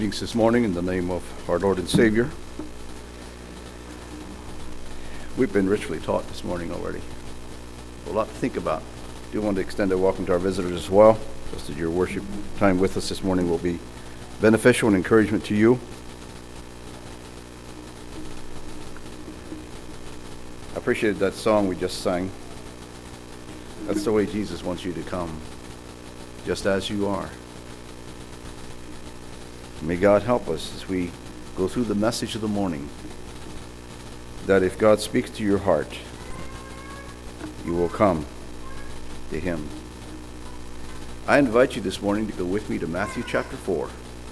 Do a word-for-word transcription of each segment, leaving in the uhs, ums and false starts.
Greetings this morning in the name of our Lord and Savior. We've been richly taught this morning already. A lot to think about. I do want to extend a welcome to our visitors as well. Just that your worship time with us this morning will be beneficial and encouragement to you. I appreciated that song we just sang. That's the way Jesus wants you to come, just as you are. May God help us as we go through the message of the morning, that if God speaks to your heart, you will come to Him. I invite you this morning to go with me to Matthew chapter four.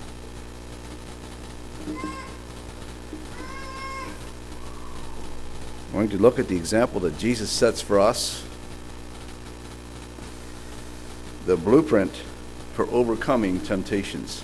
I'm going to look at the example that Jesus sets for us, the blueprint for overcoming temptations.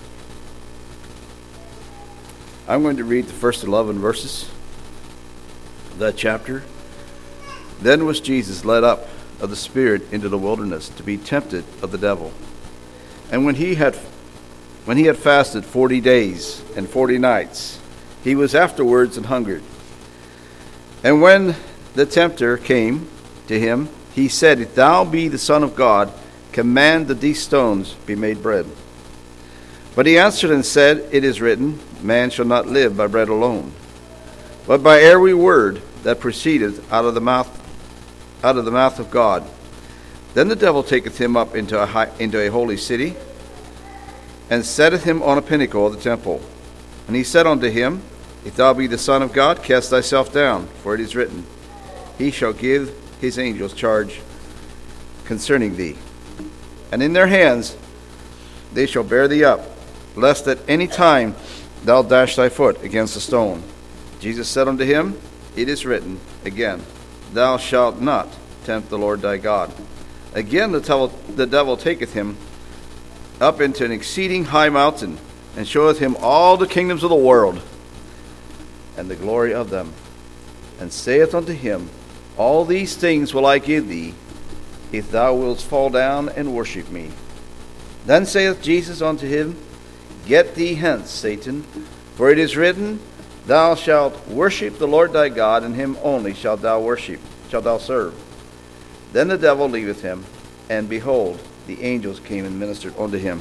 I'm going to read the first eleven verses of that chapter. Then was Jesus led up of the Spirit into the wilderness to be tempted of the devil. And when he had when he had fasted forty days and forty nights, he was afterwards and hungered. And when the tempter came to him, he said, If thou be the Son of God, command that these stones be made bread. But he answered and said, It is written, Man shall not live by bread alone, but by every word that proceedeth out of the mouth out of the mouth of God. Then the devil taketh him up into a high, into a holy city, and setteth him on a pinnacle of the temple. And he said unto him, If thou be the Son of God, cast thyself down, for it is written, He shall give his angels charge concerning thee, and in their hands they shall bear thee up, lest at any time thou dash thy foot against a stone. Jesus said unto him, It is written again, Thou shalt not tempt the Lord thy God. Again the devil, the devil taketh him up into an exceeding high mountain, and showeth him all the kingdoms of the world, and the glory of them, and saith unto him, All these things will I give thee, if thou wilt fall down and worship me. Then saith Jesus unto him, Get thee hence, Satan, for it is written, Thou shalt worship the Lord thy God, and him only shalt thou worship, shalt thou serve. Then the devil leaveth him, and behold, the angels came and ministered unto him.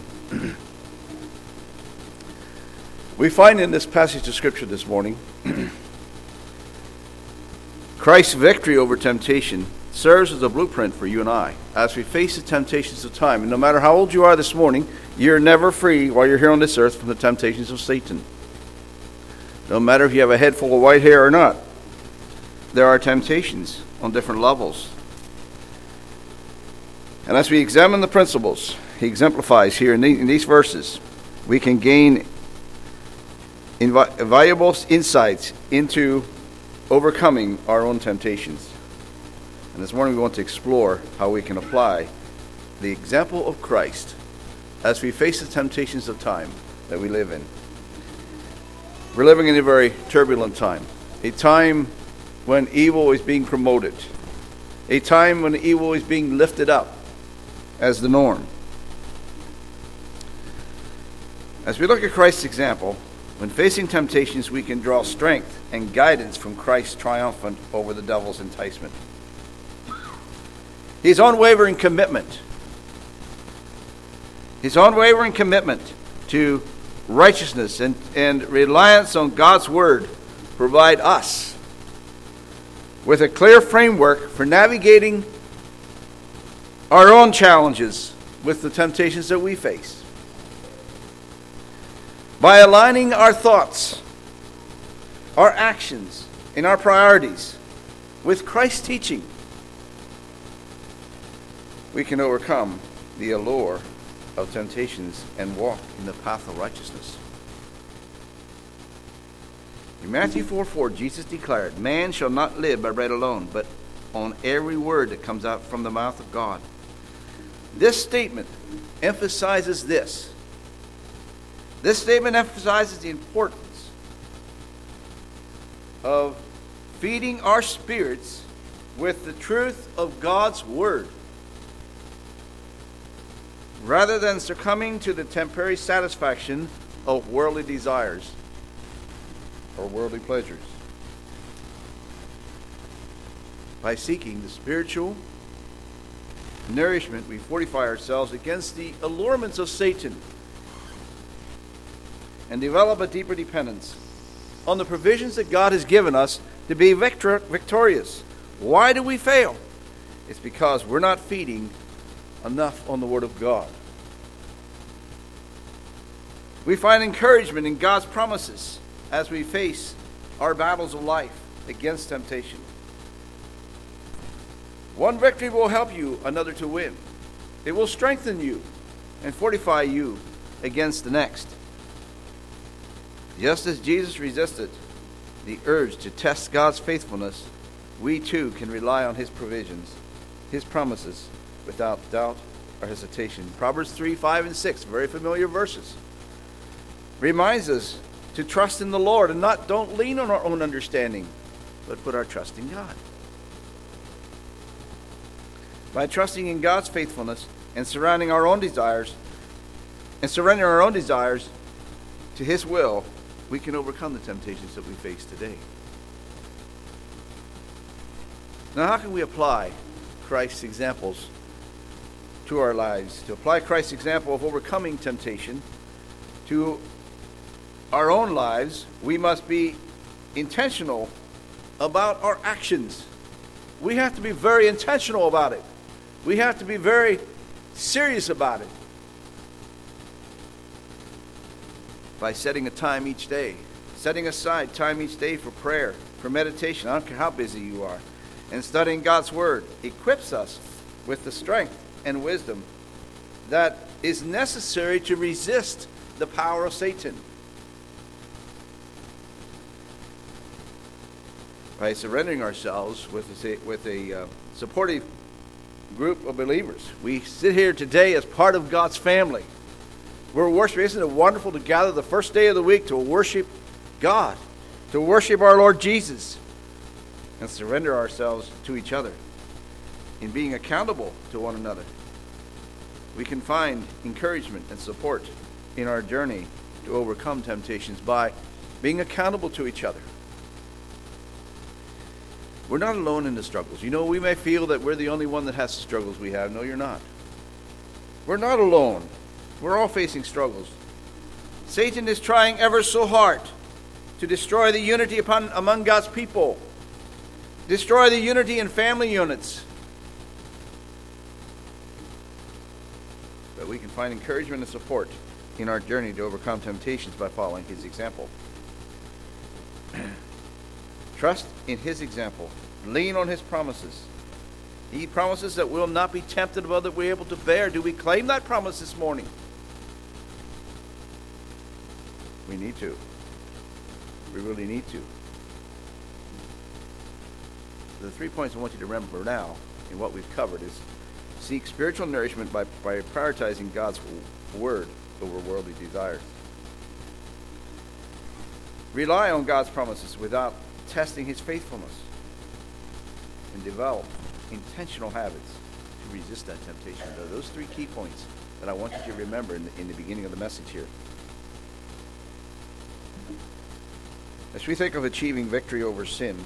We find in this passage of Scripture this morning, Christ's victory over temptation serves as a blueprint for you and I as we face the temptations of time. And no matter how old you are this morning, you're never free while you're here on this earth from the temptations of Satan. No matter if you have a head full of white hair or not, there are temptations on different levels. And as we examine the principles he exemplifies here in, the, in these verses, we can gain invi- valuable insights into overcoming our own temptations. And this morning we want to explore how we can apply the example of Christ as we face the temptations of time that we live in. We're living in a very turbulent time, a time when evil is being promoted, a time when evil is being lifted up as the norm. As we look at Christ's example, when facing temptations, we can draw strength and guidance from Christ's triumphant over the devil's enticement. His unwavering commitment, his unwavering commitment to righteousness and, and reliance on God's word provide us with a clear framework for navigating our own challenges with the temptations that we face. By aligning our thoughts, our actions, and our priorities with Christ's teaching, we can overcome the allure of temptations and walk in the path of righteousness. In Matthew four four, Jesus declared, Man shall not live by bread alone, but on every word that comes out from the mouth of God. This statement emphasizes this. This statement emphasizes the importance of feeding our spirits with the truth of God's word, rather than succumbing to the temporary satisfaction of worldly desires or worldly pleasures. By seeking the spiritual nourishment, we fortify ourselves against the allurements of Satan and develop a deeper dependence on the provisions that God has given us to be victor- victorious. Why do we fail? It's because we're not feeding enough on the Word of God. We find encouragement in God's promises as we face our battles of life against temptation. One victory will help you another to win. It will strengthen you and fortify you against the next. Just as Jesus resisted the urge to test God's faithfulness, we too can rely on His provisions, His promises, without doubt or hesitation. Proverbs three, five, and six, very familiar verses, reminds us to trust in the Lord and not don't lean on our own understanding, but put our trust in God. By trusting in God's faithfulness and surrounding our own desires and surrendering our own desires to His will, we can overcome the temptations that we face today. Now, how can we apply Christ's examples to our lives? To apply Christ's example of overcoming temptation to our own lives, we must be intentional about our actions. We have to be very intentional about it. We have to be very serious about it. By setting a time each day, setting aside time each day for prayer, for meditation, I don't care how busy you are, and studying God's Word equips us with the strength and wisdom that is necessary to resist the power of Satan. By surrendering ourselves with a, with a uh, supportive group of believers, we sit here today as part of God's family. We're worshiping. Isn't it wonderful to gather the first day of the week to worship God, to worship our Lord Jesus, and surrender ourselves to each other in being accountable to one another? We can find encouragement and support in our journey to overcome temptations by being accountable to each other. We're not alone in the struggles. You know, we may feel that we're the only one that has the struggles we have. No, you're not. We're not alone. We're all facing struggles. Satan is trying ever so hard to destroy the unity upon, among God's people, destroy the unity in family units. But we can find encouragement and support in our journey to overcome temptations by following His example. Trust in His example. Lean on His promises. He promises that we'll not be tempted above that we're able to bear. Do we claim that promise this morning? We need to. We really need to. The three points I want you to remember now in what we've covered is seek spiritual nourishment by, by prioritizing God's Word over worldly desires. Rely on God's promises without testing His faithfulness. And develop intentional habits to resist that temptation. There are those three key points that I want you to remember in the, in the beginning of the message here. As we think of achieving victory over sin,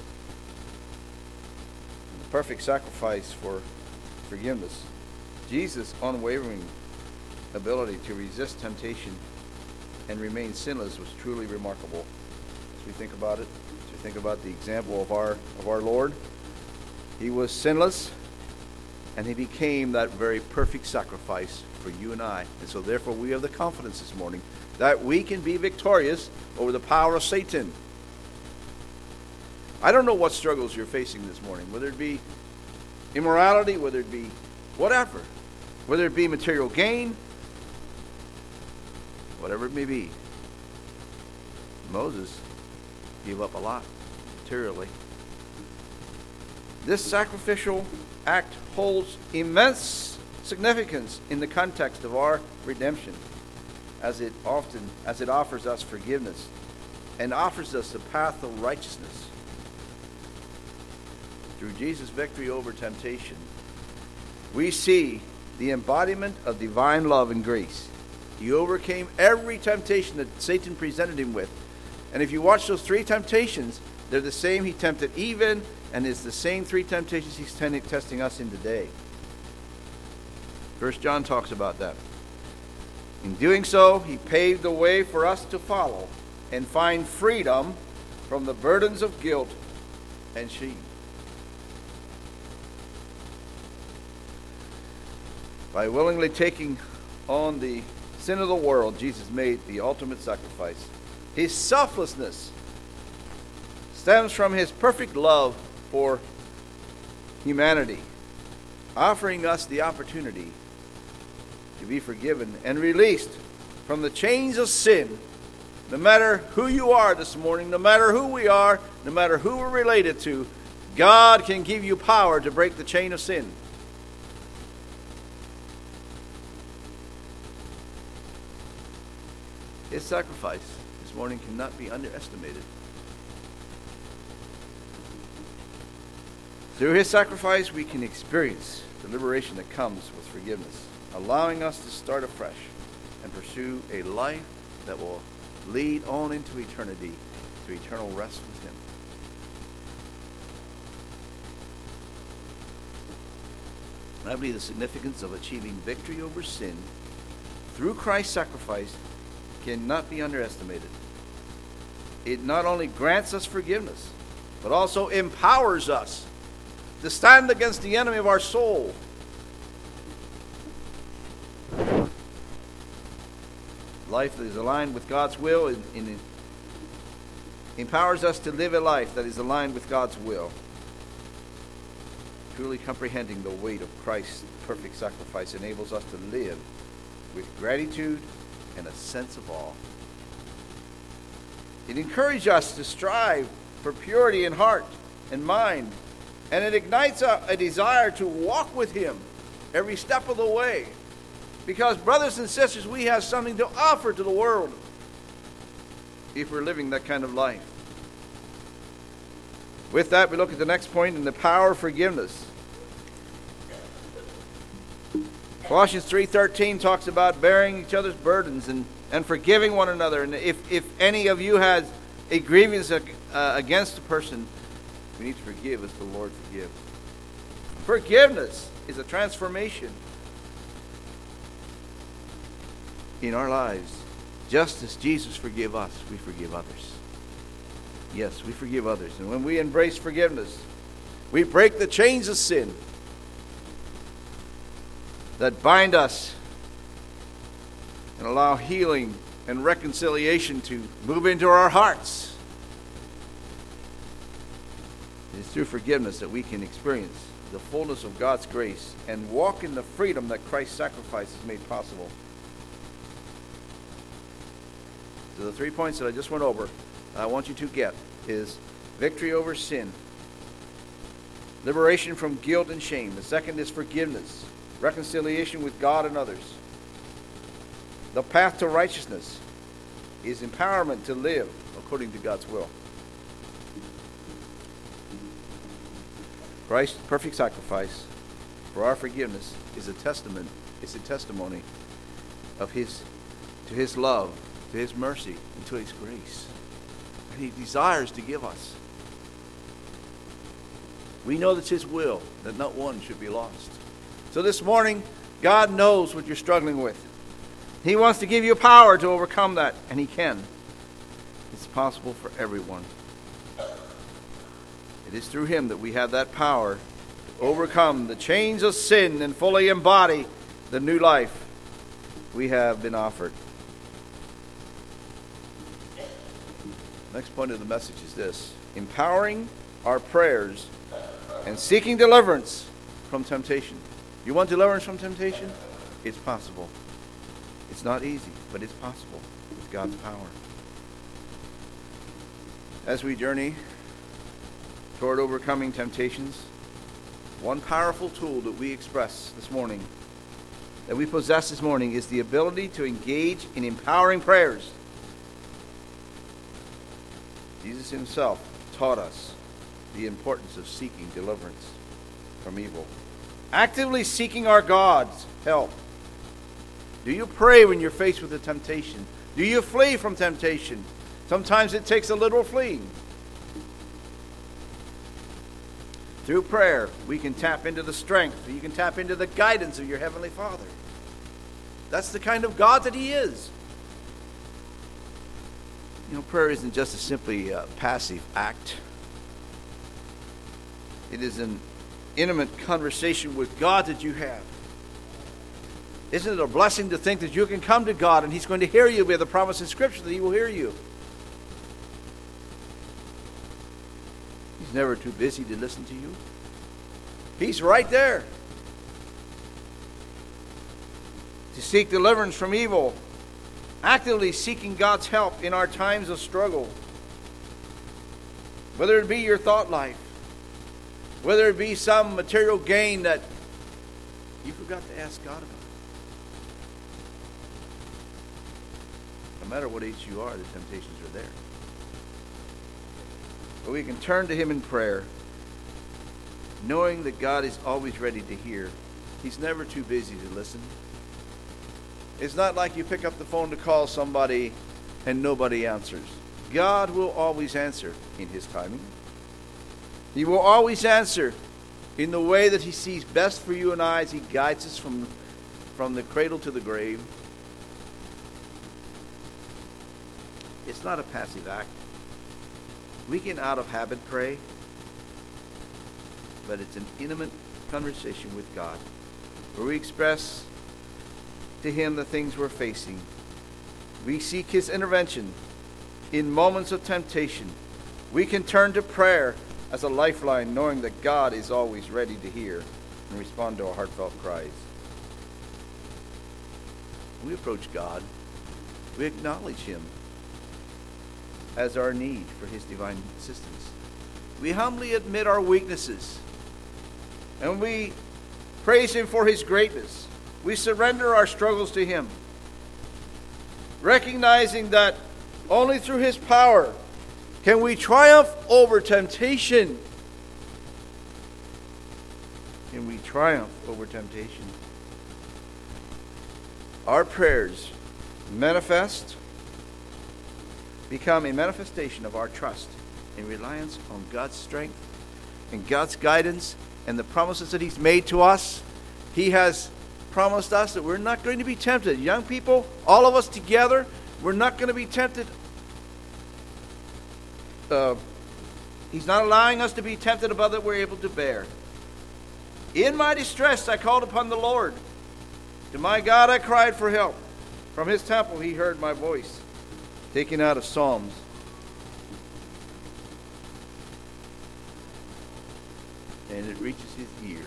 the perfect sacrifice for forgiveness, Jesus' unwavering ability to resist temptation and remain sinless was truly remarkable. As we think about it, as we think about the example of our of our Lord, He was sinless, and He became that very perfect sacrifice for you and I. And so therefore we have the confidence this morning that we can be victorious over the power of Satan. I don't know what struggles you're facing this morning, whether it be immorality, whether it be whatever, whether it be material gain, whatever it may be. Moses gave up a lot materially. This sacrificial act holds immense significance in the context of our redemption, as it often as it offers us forgiveness and offers us the path of righteousness. Through Jesus' victory over temptation, we see the embodiment of divine love and grace He overcame every temptation that Satan presented him with. And if you watch those three temptations, they're the same he tempted Eve, and it's the same three temptations he's testing us in today. First John talks about that. In doing so, he paved the way for us to follow and find freedom from the burdens of guilt and shame. By willingly taking on the sin of the world, Jesus made the ultimate sacrifice. His selflessness stems from his perfect love for humanity, offering us the opportunity to be forgiven and released from the chains of sin. No matter who you are this morning, no matter who we are, no matter who we're related to, God can give you power to break the chain of sin. His sacrifice this morning cannot be underestimated. Through his sacrifice, we can experience the liberation that comes with forgiveness, allowing us to start afresh and pursue a life that will lead on into eternity, to eternal rest with him. I believe the significance of achieving victory over sin through Christ's sacrifice cannot be underestimated. It not only grants us forgiveness, but also empowers us to stand against the enemy of our soul. Life that is aligned with God's will in, in, empowers us to live a life that is aligned with God's will. Truly comprehending the weight of Christ's perfect sacrifice enables us to live with gratitude and a sense of awe. It encourages us to strive for purity in heart and mind, and it ignites a, a desire to walk with him every step of the way. Because, brothers and sisters, we have something to offer to the world if we're living that kind of life. With that, we look at the next point in the power of forgiveness. Colossians three thirteen talks about bearing each other's burdens and, and forgiving one another. And if, if any of you has a grievance uh, against a person, we need to forgive as the Lord forgives. Forgiveness is a transformation in our lives. Just as Jesus forgave us, we forgive others. Yes, we forgive others. And when we embrace forgiveness, we break the chains of sin that bind us and allow healing and reconciliation to move into our hearts. It is through forgiveness that we can experience the fullness of God's grace and walk in the freedom that Christ's sacrifice has made possible. So the three points that I just went over, I want you to get is victory over sin, liberation from guilt and shame. The second is forgiveness, reconciliation with God and others. The path to righteousness is empowerment to live according to God's will. Christ's perfect sacrifice for our forgiveness is a testament, it's a testimony of his to his love, to his mercy, and to his grace. And he desires to give us. We know that's his will, that not one should be lost. So this morning, God knows what you're struggling with. He wants to give you power to overcome that, and he can. It's possible for everyone. It is through him that we have that power to overcome the chains of sin and fully embody the new life we have been offered. Next point of the message is this: empowering our prayers and seeking deliverance from temptation. You want deliverance from temptation? It's possible. It's not easy, but it's possible with God's power. As we journey toward overcoming temptations, one powerful tool that we express this morning, that we possess this morning, is the ability to engage in empowering prayers. Jesus himself taught us the importance of seeking deliverance from evil, actively seeking our God's help Do you pray when you're faced with a temptation? Do you flee from temptation? Sometimes it takes a little fleeing. Through prayer, we can tap into the strength. You can tap into the guidance of your Heavenly Father. That's the kind of God that He is. You know, prayer isn't just a simply uh, passive act. It is an intimate conversation with God that you have. Isn't it a blessing to think that you can come to God and He's going to hear you? We have the promise in Scripture that He will hear you. He's never too busy to listen to you. He's right there to seek deliverance from evil, actively seeking God's help in our times of struggle. Whether it be your thought life, whether it be some material gain that you forgot to ask God about. No matter what age you are, the temptations are there. But we can turn to Him in prayer, knowing that God is always ready to hear. He's never too busy to listen. It's not like you pick up the phone to call somebody and nobody answers. God will always answer in His timing. He will always answer in the way that He sees best for you and I as He guides us from, from the cradle to the grave. It's not a passive act. We can out of habit pray, but it's an intimate conversation with God where we express to Him the things we're facing. We seek His intervention in moments of temptation. We can turn to prayer as a lifeline, knowing that God is always ready to hear and respond to our heartfelt cries. When we approach God, we acknowledge Him as our need for His divine assistance. We humbly admit our weaknesses, and we praise Him for His greatness. We surrender our struggles to Him, recognizing that only through His power can we triumph over temptation. Can we triumph over temptation? Our prayers manifest, become a manifestation of our trust and reliance on God's strength and God's guidance and the promises that He's made to us. He has promised us that we're not going to be tempted. Young people, all of us together, we're not going to be tempted. Uh, he's not allowing us to be tempted above that we're able to bear. In my distress, I called upon the Lord. To my God, I cried for help. From His temple, He heard my voice. Taken out of Psalms. And it reaches His ear.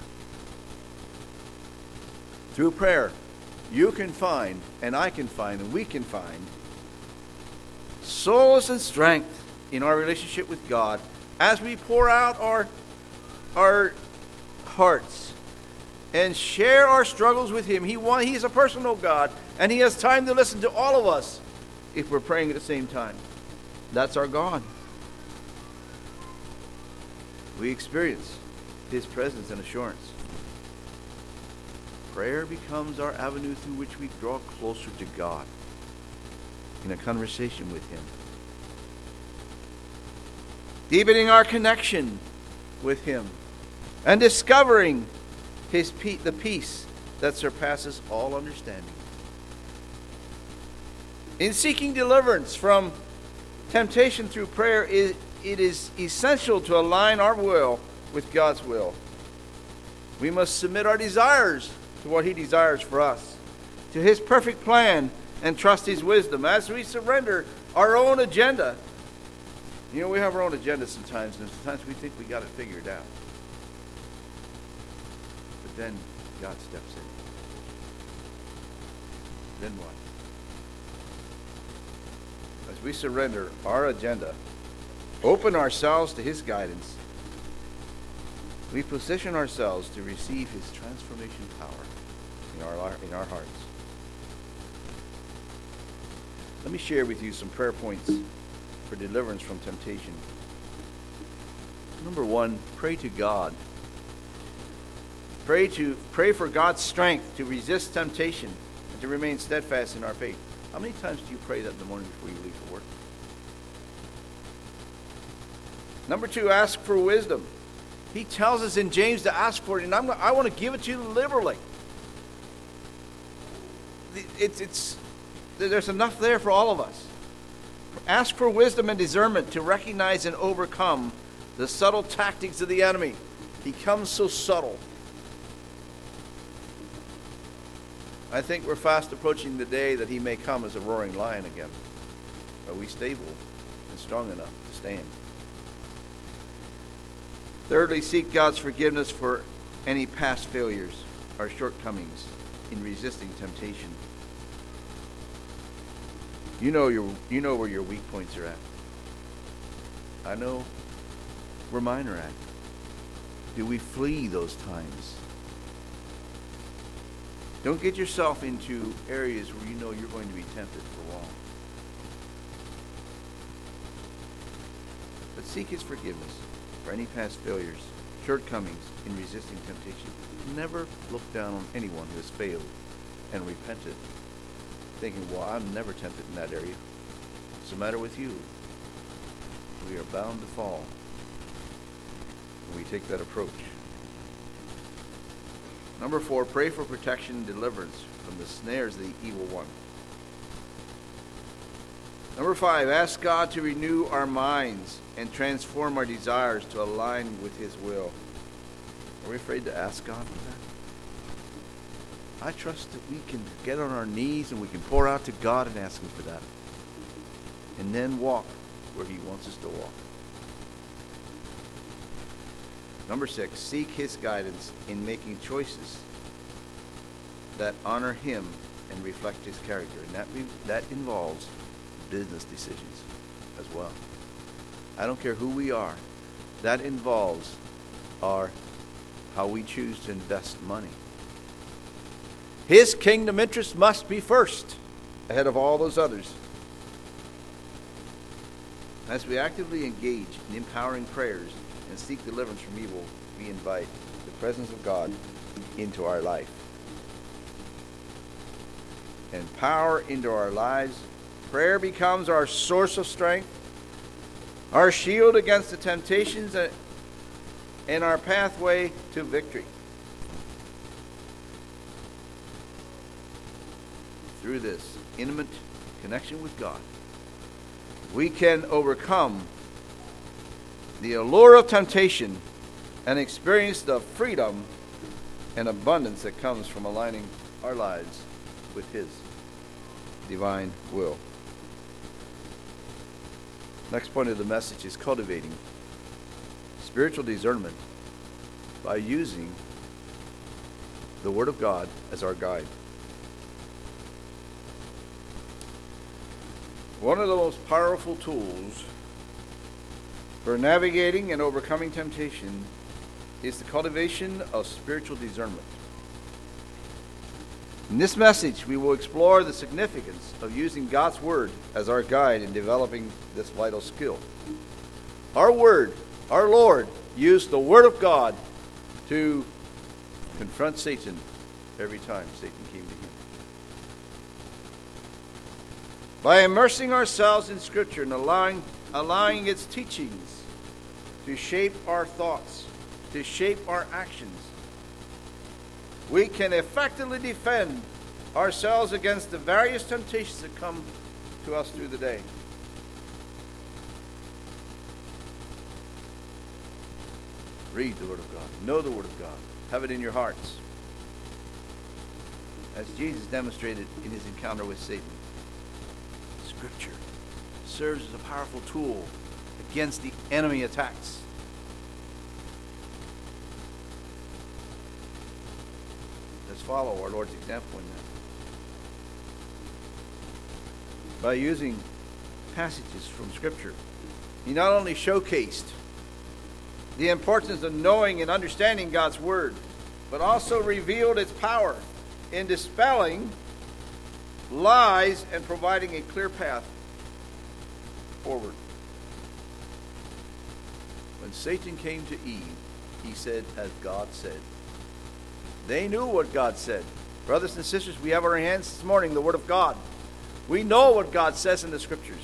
Through prayer, you can find, and I can find, and we can find solace and strength in our relationship with God as we pour out our, our hearts and share our struggles with Him. He, want, he is a personal God, and He has time to listen to all of us if we're praying at the same time. That's our God. We experience His presence and assurance. Prayer becomes our avenue through which we draw closer to God in a conversation with Him, deepening our connection with Him and discovering His pe- the peace that surpasses all understanding. In seeking deliverance from temptation through prayer, it, it is essential to align our will with God's will. We must submit our desires to what He desires for us, to His perfect plan, and trust His wisdom as we surrender our own agenda. You know, we have our own agenda sometimes, and sometimes we think we got it figured out. But then God steps in. Then what? As we surrender our agenda, open ourselves to His guidance, we position ourselves to receive His transformation power in our, in our hearts. Let me share with you some prayer points for deliverance from temptation. Number one, pray to God. Pray to pray for God's strength to resist temptation and to remain steadfast in our faith. How many times do you pray that in the morning before you leave for work? Number two, ask for wisdom. He tells us in James to ask for it, and I'm, I want to give it to you liberally. It's, it's, there's enough there for all of us. Ask for wisdom and discernment to recognize and overcome the subtle tactics of the enemy. He comes so subtle. I think we're fast approaching the day that he may come as a roaring lion again. Are we stable and strong enough to stand? Thirdly, seek God's forgiveness for any past failures or shortcomings in resisting temptation. You know your, you know where your weak points are at. I know where mine are at. Do we flee those times? Don't get yourself into areas where you know you're going to be tempted for long. But seek his forgiveness for any past failures, shortcomings in resisting temptation. Never look down on anyone who has failed and repented, thinking, well, I'm never tempted in that area. What's the matter with you? We are bound to fall when we take that approach. Number four, pray for protection and deliverance from the snares of the evil one. Number five, ask God to renew our minds and transform our desires to align with his will. Are we afraid to ask God for that? I trust that we can get on our knees and we can pour out to God and ask him for that. And then walk where he wants us to walk. Number six, seek his guidance in making choices that honor him and reflect his character. And that, that involves business decisions as well. I don't care who we are. That involves our how we choose to invest money. His kingdom interests must be first, ahead of all those others. As we actively engage in empowering prayers and seek deliverance from evil, we invite the presence of God into our life. And power into our lives. Prayer becomes our source of strength, our shield against the temptations, and our pathway to victory. Through this intimate connection with God, we can overcome the allure of temptation and experience the freedom and abundance that comes from aligning our lives with his divine will. Next point of the message is cultivating spiritual discernment by using the Word of God as our guide. One of the most powerful tools for navigating and overcoming temptation is the cultivation of spiritual discernment. In this message, we will explore the significance of using God's Word as our guide in developing this vital skill. Our Word, our Lord, used the Word of God to confront Satan every time Satan came to him. By immersing ourselves in Scripture and allowing, allowing its teachings to shape our thoughts, to shape our actions, we can effectively defend ourselves against the various temptations that come to us through the day. Read the Word of God. Know the Word of God. Have it in your hearts. As Jesus demonstrated in his encounter with Satan, Scripture serves as a powerful tool against the enemy attacks. Let's follow our Lord's example in that. By using passages from Scripture, he not only showcased the importance of knowing and understanding God's Word, but also revealed its power in dispelling lies and providing a clear path forward. When Satan came to Eve, he said, as God said. They knew what God said. Brothers and sisters, we have in our hands this morning the Word of God. We know what God says in the Scriptures.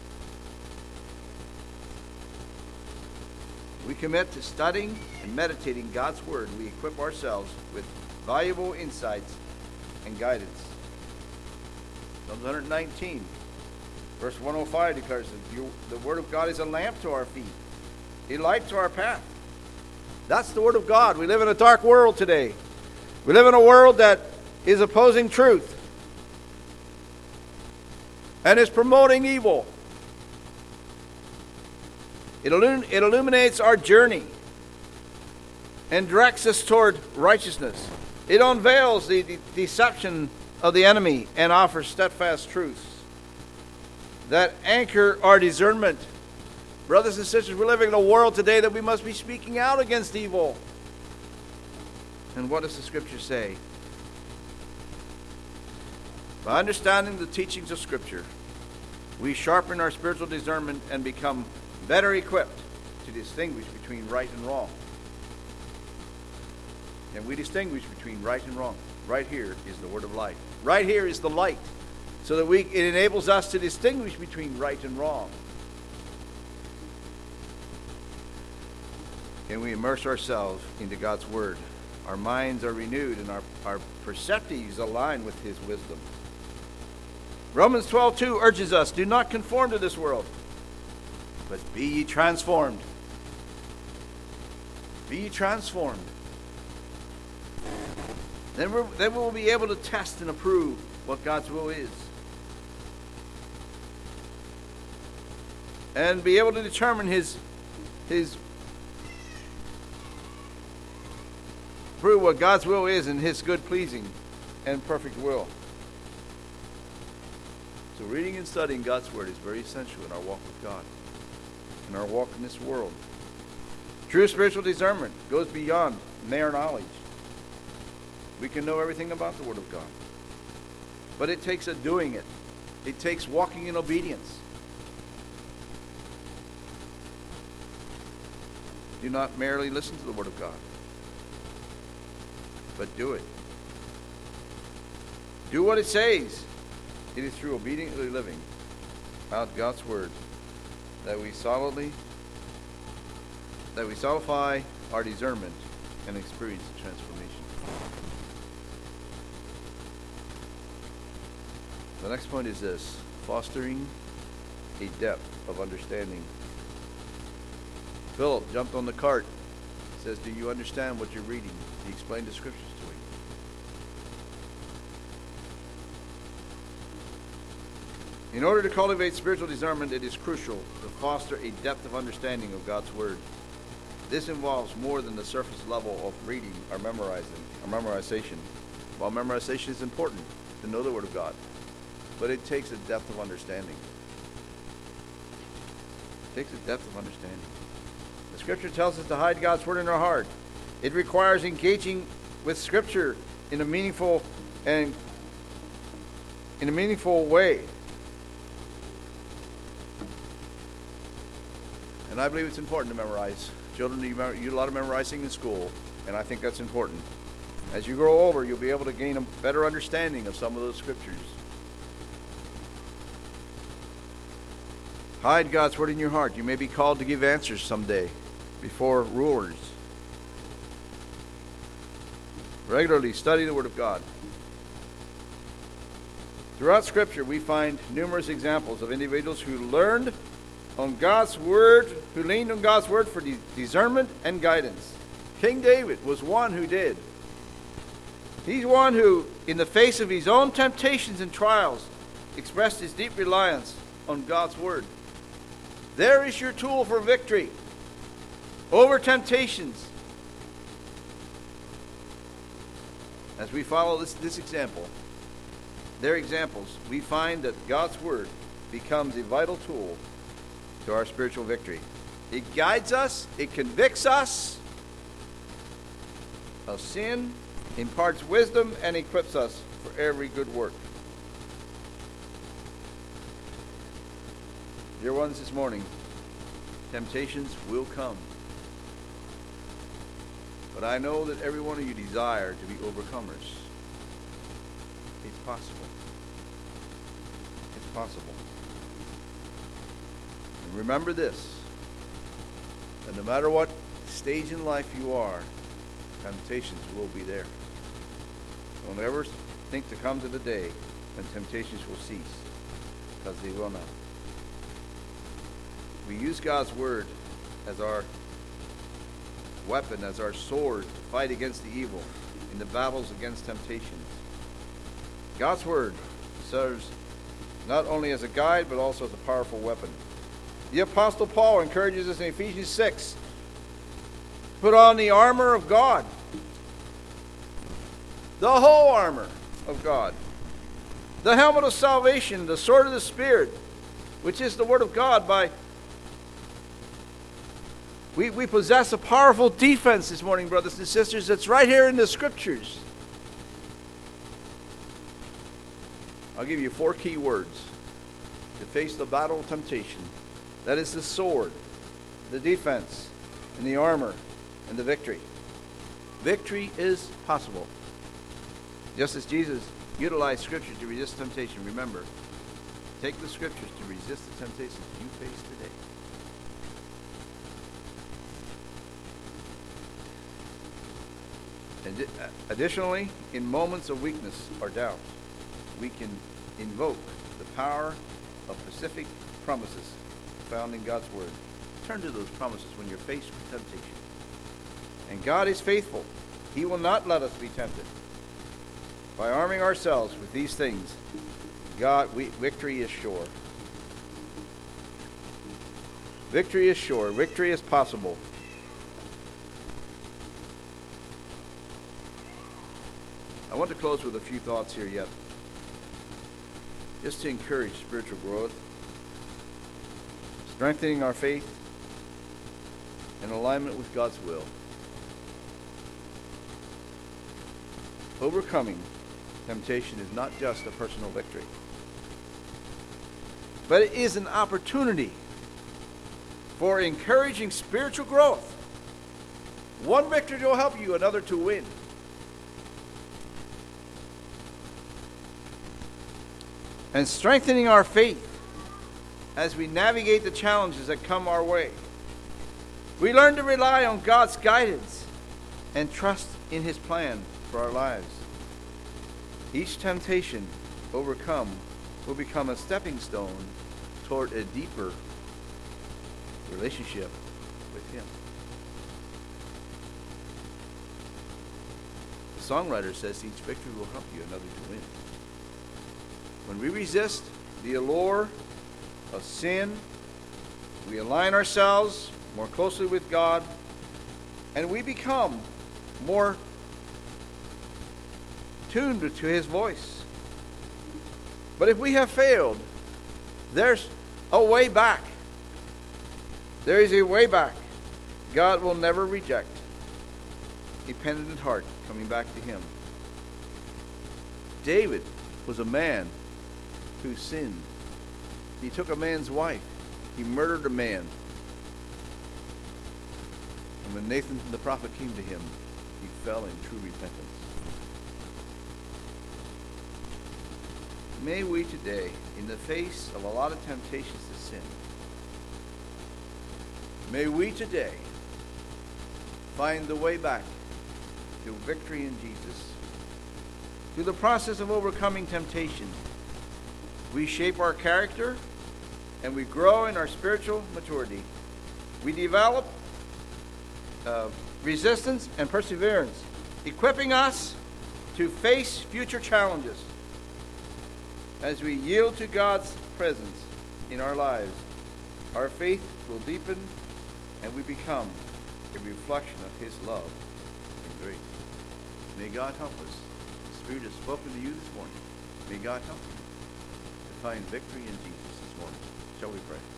We commit to studying and meditating God's Word. We equip ourselves with valuable insights and guidance. Psalm one nineteen, verse one oh five declares that the Word of God is a lamp to our feet, a light to our path. That's the Word of God. We live in a dark world today. We live in a world that is opposing truth and is promoting evil. It, illum- it illuminates our journey and directs us toward righteousness. It unveils the, the deception of the enemy and offers steadfast truths that anchor our discernment. Brothers and sisters, we're living in a world today that we must be speaking out against evil. And what does the Scripture say? By understanding the teachings of Scripture, we sharpen our spiritual discernment and become better equipped to distinguish between right and wrong. And we distinguish between right and wrong. Right here is the Word of light. Right here is the light, so that we it enables us to distinguish between right and wrong. And we immerse ourselves into God's Word. Our minds are renewed and our, our perceptives align with His wisdom. Romans twelve two urges us, do not conform to this world, but be ye transformed. Be ye transformed. Then, we're, then we'll be able to test and approve what God's will is. And be able to determine His, His prove what God's will is in His good, pleasing, and perfect will. So reading and studying God's Word is very essential in our walk with God, in our walk in this world. True spiritual discernment goes beyond mere knowledge. We can know everything about the Word of God, but it takes a doing it. It takes walking in obedience. Do not merely listen to the Word of God, but do it. Do what it says. It is through obediently living out God's Word that we solidly, that we solidify our discernment and experience transformation. The next point is this: fostering a depth of understanding. Philip jumped on the cart. Says, do you understand what you're reading? He explained the Scriptures to him. In order to cultivate spiritual discernment, it is crucial to foster a depth of understanding of God's Word. This involves more than the surface level of reading or memorizing or memorization. While memorization is important to know the Word of God, but it takes a depth of understanding. It takes a depth of understanding. The Scripture tells us to hide God's Word in our heart. It requires engaging with Scripture in a meaningful and in a meaningful way. And I believe it's important to memorize. Children do a lot of memorizing in school, and I think that's important. As you grow older, you'll be able to gain a better understanding of some of those Scriptures. Hide God's Word in your heart. You may be called to give answers someday before rulers. Regularly study the Word of God. Throughout Scripture, we find numerous examples of individuals who learned on God's Word, who leaned on God's Word for discernment and guidance. King David was one who did. He's one who, in the face of his own temptations and trials, expressed his deep reliance on God's Word. There is your tool for victory over temptations. As we follow this, this example, their examples, we find that God's Word becomes a vital tool to our spiritual victory. It guides us, it convicts us of sin, imparts wisdom, and equips us for every good work. Dear ones, this morning, temptations will come. But I know that every one of you desire to be overcomers. possible. It's possible. And remember this, that no matter what stage in life you are, temptations will be there. Don't ever think to come to the day when temptations will cease, because they will not. We use God's word as our weapon, as our sword to fight against the evil in the battles against temptations. God's word serves not only as a guide, but also as a powerful weapon. The Apostle Paul encourages us in Ephesians six, put on the armor of God, the whole armor of God, the helmet of salvation, the sword of the Spirit, which is the word of God. By we, we possess a powerful defense this morning, brothers and sisters. It's right here in the Scriptures. I'll give you four key words to face the battle of temptation. That is the sword, the defense, and the armor, and the victory. Victory is possible. Just as Jesus utilized Scripture to resist temptation, remember, take the Scriptures to resist the temptations you face today. And additionally, in moments of weakness or doubt, we can invoke the power of specific promises found in God's Word. Turn to those promises when you're faced with temptation. And God is faithful. He will not let us be tempted. By arming ourselves with these things, God, we, victory is sure. Victory is sure. Victory is possible. I want to close with a few thoughts here yet, just to encourage spiritual growth, strengthening our faith, in alignment with God's will. Overcoming temptation is not just a personal victory, but it is an opportunity for encouraging spiritual growth. One victory will help you, another to win. And strengthening our faith as we navigate the challenges that come our way. We learn to rely on God's guidance and trust in His plan for our lives. Each temptation overcome will become a stepping stone toward a deeper relationship with Him. The songwriter says each victory will help you, another to win. When we resist the allure of sin, we align ourselves more closely with God, and we become more tuned to His voice. But if we have failed, there's a way back. There is a way back. God will never reject a penitent heart coming back to Him. David was a man who sinned. He took a man's wife. He murdered a man. And when Nathan the prophet came to him, he fell in true repentance. May we today, in the face of a lot of temptations to sin, may we today find the way back to victory in Jesus. Through the process of overcoming temptation, we shape our character and we grow in our spiritual maturity. We develop uh, resistance and perseverance, equipping us to face future challenges. As we yield to God's presence in our lives, our faith will deepen and we become a reflection of His love and grace. May God help us. The Spirit has spoken to you this morning. May God help you to find victory in Jesus this morning. Shall we pray?